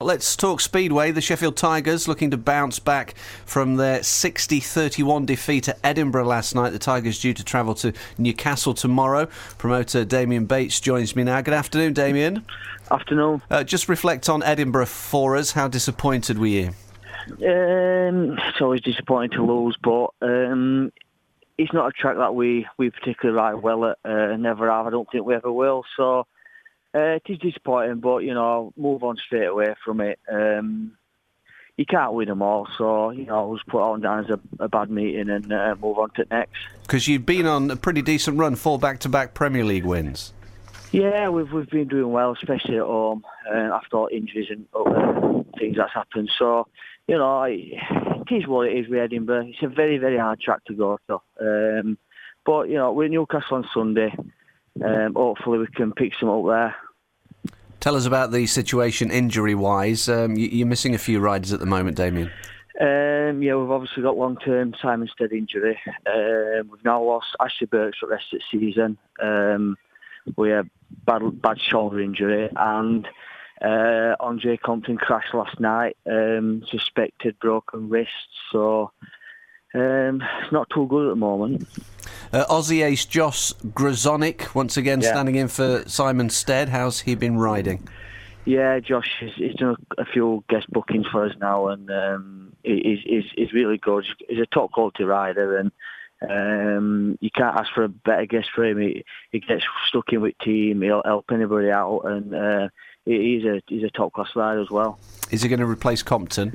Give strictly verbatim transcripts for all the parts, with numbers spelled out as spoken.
let's talk Speedway. The Sheffield Tigers looking to bounce back from their sixty thirty-one defeat at Edinburgh last night. The Tigers due to travel to Newcastle tomorrow. Promoter Damien Bates joins me now. Good afternoon, Damien. Afternoon. Uh, just reflect on Edinburgh for us. How disappointed were you? Um, it's always disappointing to lose, but um, it's not a track that we, we particularly ride well at. Uh, never have. I don't think we ever will. So uh, it is disappointing, but you know, move on straight away from it. Um, you can't win them all, so you know, just put it on down as a, a bad meeting and uh, move on to the next. Because you've been on a pretty decent run, four back-to-back Premier League wins. Yeah, we've we've been doing well, especially at home uh, after all injuries and other things that's happened. So, you know, it is what it is with Edinburgh. It's a very, very hard track to go to. Um, but, you know, we're at Newcastle on Sunday. Um, hopefully we can pick some up there. Tell us about the situation injury-wise. Um, you're missing a few riders at the moment, Damien. Um, yeah, we've obviously got long-term Simon Stead injury. Um, we've now lost Ashley Burks for the rest of the season. Um, we have bad, bad shoulder injury, and uh, Andre Compton crashed last night, um, suspected broken wrist, so um, it's not too good at the moment. Uh, Aussie ace Josh Grozonic, once again yeah. standing in for Simon Stead. How's he been riding? Yeah, Josh, he's, he's done a few guest bookings for us now, and um, he's, he's, he's really good. He's a top quality rider, and Um, you can't ask for a better guest for him. He, he gets stuck in with team. He'll help anybody out, and uh, he's a he's a top class rider as well. Is he going to replace Compton?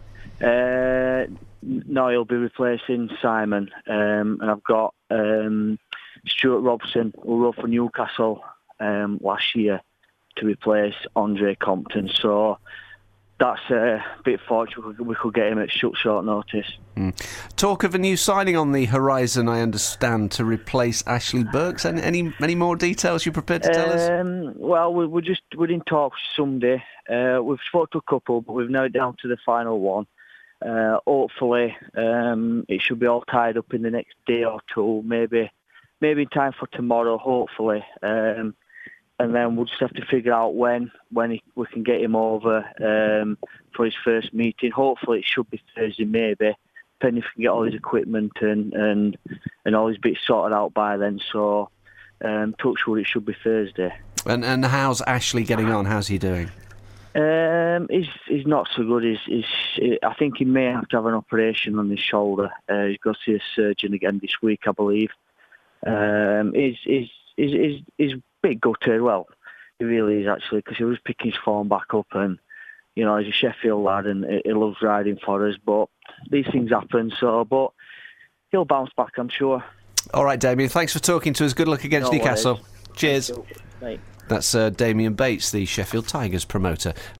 Uh, no, he'll be replacing Simon. Um, and I've got um, Stuart Robson, who rode for Newcastle um, last year, to replace Andre Compton. So that's a bit fortunate we could get him at short, short notice. Mm. Talk of a new signing on the horizon, I understand, to replace Ashley Burks. Any any, any more details you're prepared to tell um, us? Well, we, we're just we're in talks someday. Uh, we've spoke to a couple, but we've narrowed down to the final one. Uh, hopefully, um, it should be all tied up in the next day or two, maybe maybe in time for tomorrow. Hopefully. Um, And then we'll just have to figure out when when he, we can get him over um, for his first meeting. Hopefully it should be Thursday, maybe, depending if we can get all his equipment and and, and all his bits sorted out by then. So, um, touch wood, it should be Thursday. And and how's Ashley getting on? How's he doing? Um, he's he's not so good. He's, he's I think he may have to have an operation on his shoulder. Uh, he's got to see a surgeon again this week, I believe. Um, he's he's he's he's, he's bit gutted. Well, he really is, actually, because he was picking his form back up, and you know, he's a Sheffield lad and he loves riding for us, but these things happen, so but he'll bounce back, I'm sure. All right, Damien, thanks for talking to us. Good luck against No Newcastle. worries. Cheers. Right. That's uh, Damien Bates, the Sheffield Tigers promoter.